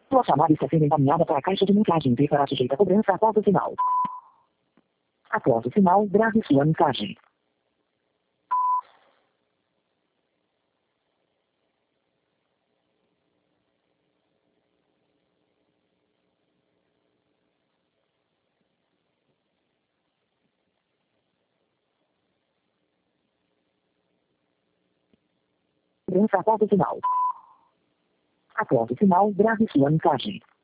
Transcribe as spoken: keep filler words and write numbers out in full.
Sua chamada está sendo encaminhada para a caixa de mensagem e será sujeita a cobrança após o sinal. Após o sinal, grave sua mensagem. Cobrança após o sinal. Após o sinal, grave sua mensagem.